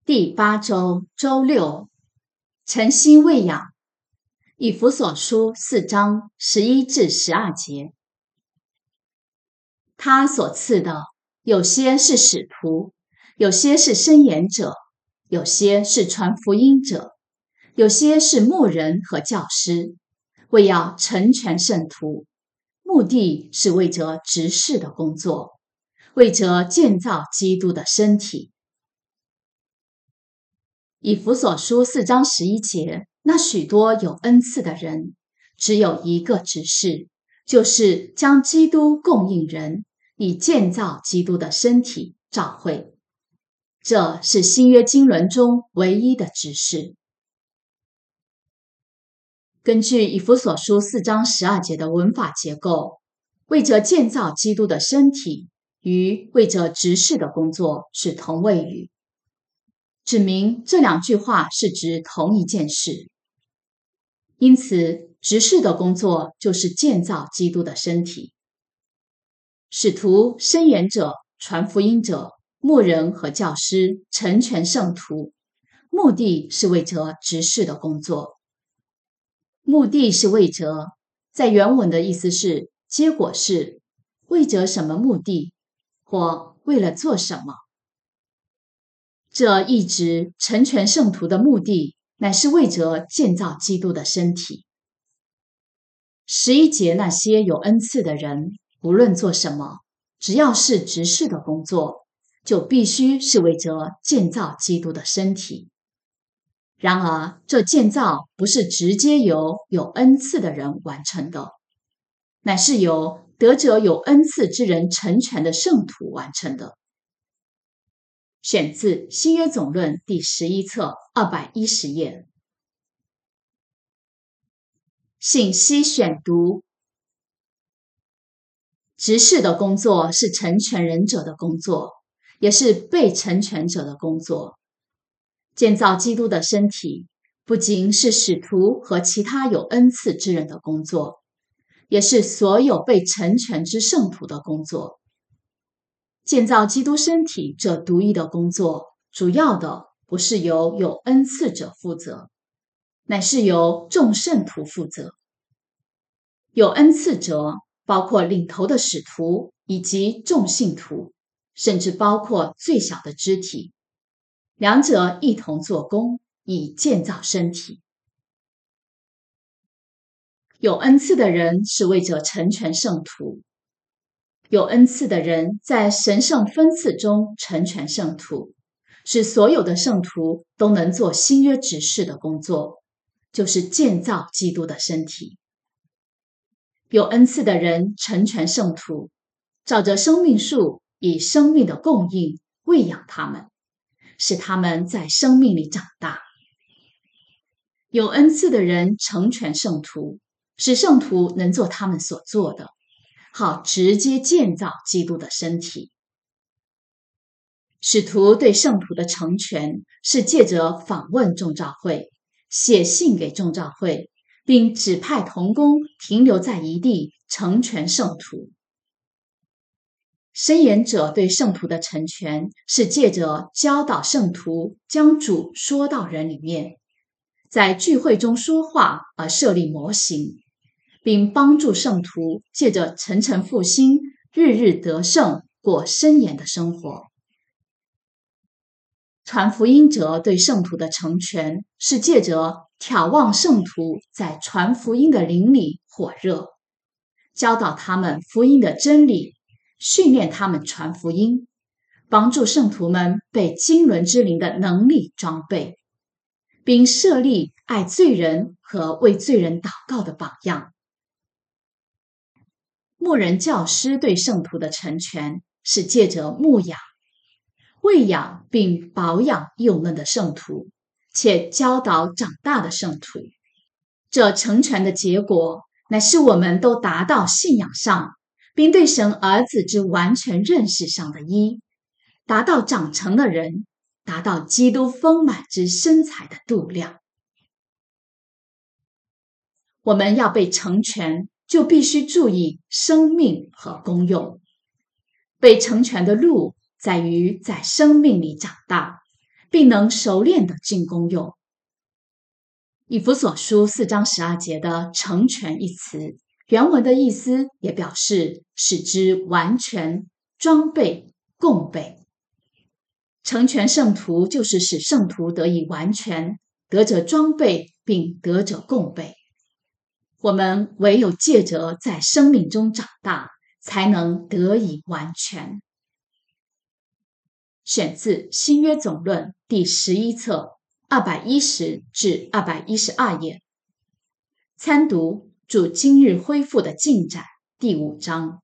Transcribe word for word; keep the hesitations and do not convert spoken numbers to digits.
第八周周六，诚心喂养。以弗所书四章十一至十二节。他所赐的，有些是使徒，有些是申言者，有些是传福音者，有些是牧人和教师，为要成全圣徒，目的是为着执事的工作，为着建造基督的身体。以弗所书四章十一节，那许多有恩赐的人，只有一个执事，就是将基督供应人，以建造基督的身体，教会。这是新约经纶中唯一的执事。根据以弗所书四章十二节的文法结构，为着建造基督的身体与为着执事的工作是同位语，指明这两句话是指同一件事。因此，执事的工作就是建造基督的身体。使徒、申言者、传福音者、牧人和教师成全圣徒，目的是为着执事的工作。目的是为着，在原文的意思是，结果是为着什么目的，或为了做什么。这一直成全圣徒的目的，乃是为着建造基督的身体。十一节那些有恩赐的人，无论做什么，只要是执事的工作，就必须是为着建造基督的身体。然而，这建造不是直接由有恩赐的人完成的，乃是由得着有恩赐之人成全的圣徒完成的。选自新约总论第十一册二百一十页。信息选读。执事的工作是成全人者的工作，也是被成全者的工作。建造基督的身体，不仅是使徒和其他有恩赐之人的工作，也是所有被成全之圣徒的工作。建造基督身体这独一的工作，主要的不是由有恩赐者负责，乃是由众圣徒负责。有恩赐者包括领头的使徒以及众信徒，甚至包括最小的肢体，两者一同做工，以建造身体。有恩赐的人是为着成全圣徒，有恩赐的人在神圣分赐中成全圣徒，使所有的圣徒都能做新约执事的工作，就是建造基督的身体。有恩赐的人成全圣徒，照着生命树以生命的供应喂养他们，使他们在生命里长大。有恩赐的人成全圣徒，使圣徒能做他们所做的，好直接建造基督的身体。使徒对圣徒的成全，是借着访问众召会，写信给众召会，并指派同工停留在一地，成全圣徒。申言者对圣徒的成全，是借着教导圣徒将主说到人里面，在聚会中说话而设立模型，并帮助圣徒借着层层复兴，日日得胜，过申言的生活。传福音者对圣徒的成全，是借着眺望圣徒在传福音的灵里火热，教导他们福音的真理，训练他们传福音，帮助圣徒们被经纶之灵的能力装备，并设立爱罪人和为罪人祷告的榜样。牧人教师对圣徒的成全，是借着牧养、喂养并保养幼嫩的圣徒，且教导长大的圣徒。这成全的结果，乃是我们都达到信仰上，并对神儿子之完全认识上的一，达到长成的人，达到基督丰满之身材的度量。我们要被成全，就必须注意生命和功用。被成全的路在于在生命里长大， 并能熟练地进功用。以弗所书四章十二节的成全一词，原文的意思也表示使之完全、装备、共备。成全圣徒就是使圣徒得以完全，得着装备，并得着共备。我们唯有借着在生命中长大，才能得以完全。选自新约总论第十一册二百一十至二百一十二页。参读主今日恢复的进展第五章。